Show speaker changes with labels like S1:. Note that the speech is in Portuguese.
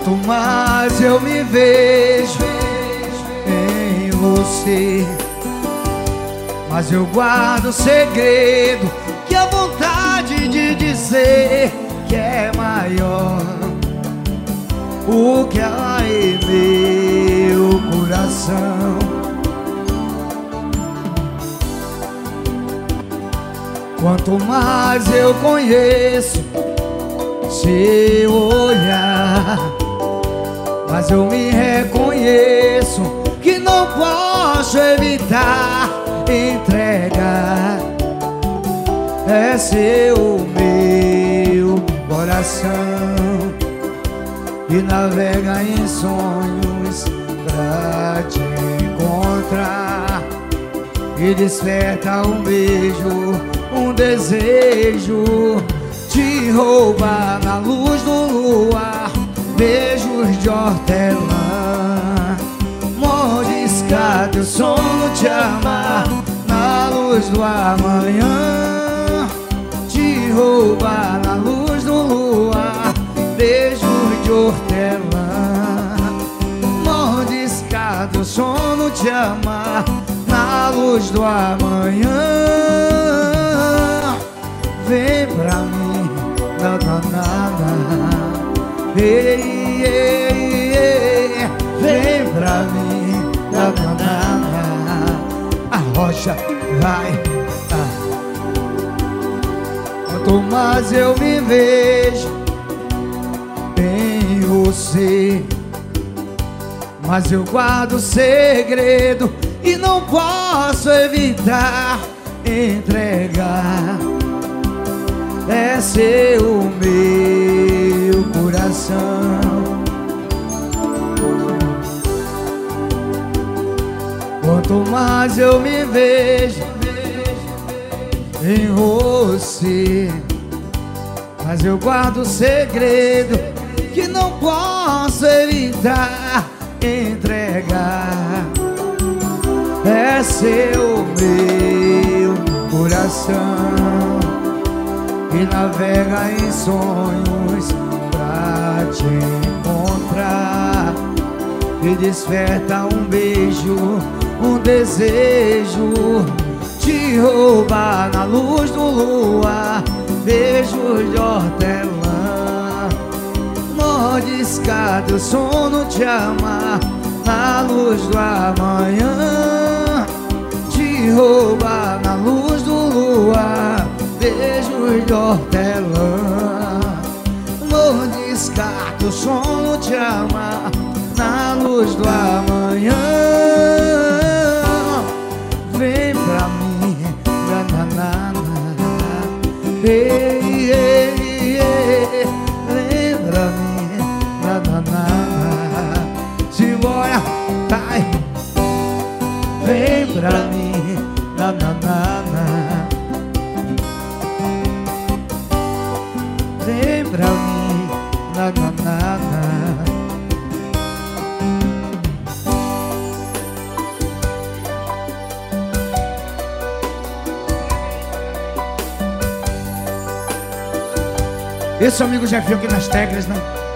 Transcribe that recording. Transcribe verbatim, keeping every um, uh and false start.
S1: Quanto mais eu me vejo em você, mas eu guardo segredo, que a vontade de dizer que é maior o que há em meu coração. Quanto mais eu conheço seu olhar, mas eu me reconheço que não posso evitar entregar. É seu meu coração e navega em sonhos pra te encontrar, e desperta um beijo, um desejo, te roubar na luz do luar, beijos de hortelã, mordiscar teu sono, te amar na luz do amanhã, te roubar na luz do luar, beijos de hortelã, mordiscar teu sono, te amar na luz do amanhã. Vem pra mim, na na na, ei, ei, ei. Vem pra mim, na na na, a rocha vai. Ah. Quanto mais eu me vejo em você, mas eu guardo segredo e não posso evitar entregar. É seu meu coração. Quanto mais eu me vejo em você, mas eu guardo segredo que não posso evitar entregar. É seu meu coração e navega em sonhos pra te encontrar, e desperta um beijo, um desejo, te roubar na luz do luar, beijos de hortelã, mordiscar teu sono, te amar na luz do amanhã, te roubar na luz do luar, beijos de hortelã, mordiscar teu sono, te amar na luz do amanhã. Vem pra mim, na na na, ei, ei, ei. Vem pra mim, na na na, simbora, vai. Vem pra mim, na na na, vem pra mim, na na na. Esse é o amigo Jefinho aqui nas teclas, né?